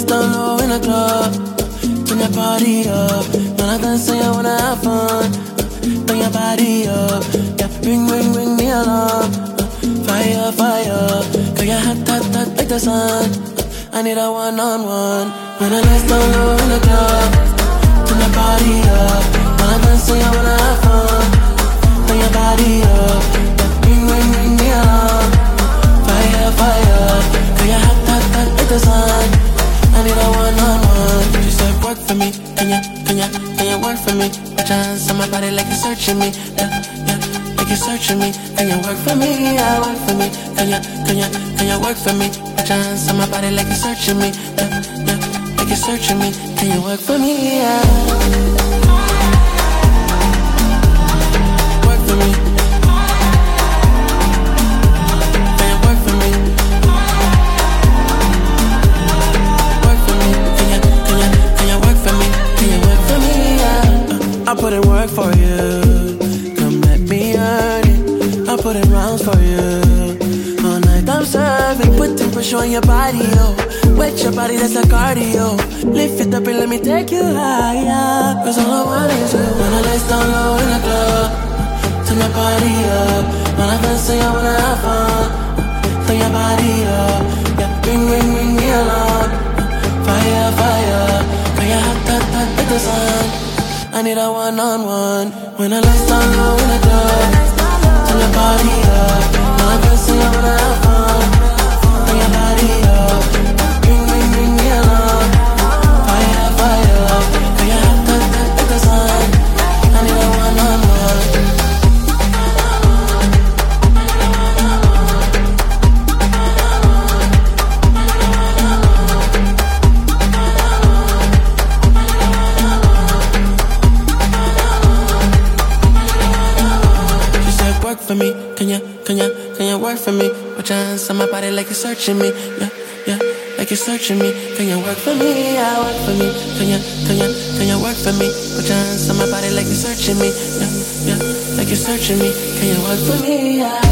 lights down low in the club. Turn your party up. When I dance, say I wanna have fun. Turn your body up. Yeah, ring, ring, ring the alarm. Fire, fire. Cause you're hot, hot, hot like the sun. I need a one-on-one. When the lights down low in the club. Turn your body up. When I dance, say I wanna have fun. Turn your body up. Yeah, ring, ring, ring the alarm. Fire, fire. Cause you're hot, hot, hot like the sun. I need a one-on-one. She said, work for me. Can you work for me? Put your hands on my body like you're searching me. Yeah, yeah, like you're searching me. Can you work for me? Yeah, work for me. Can you work for me? Put your hands on my body like you're searching me. Yeah, yeah, like you're searching me. Can you work for me? Yeah. Work for me. Can you work for me? Work for me. Can you work for me? Can you work for me? Yeah. I put in work for you. Come let me earn it. I put in rounds for you. All night I'm serving. Putting pressure on your body, yo. Wet your body, that's like cardio. Lift it up and let me take you higher. Cause all I want is you. When the lights down low in the club. Turn your body up. When I dance, say I wanna have fun. Turn your body up. Yeah, ring, ring, ring the alarm. Fire, fire. Cause you're hot, hot, hot like the sun. I need a one-on-one. When the lights down low in the club. Turn your body up. When I dance, say I wanna have fun. Turn your body up. Ring, ring, ring the alarm. Fire, fire. Cause you're hot, hot, hot like the sun. I need a one-on-one. Work for me, can you work for me? Put your hands on my body like you're searching me, yeah, yeah, like you're searching me. Can you work for me? Yeah, work for me. Can you work for me? Put your hands on my body like you're searching me, yeah, yeah, like you're searching me. Can you work for me? Yeah.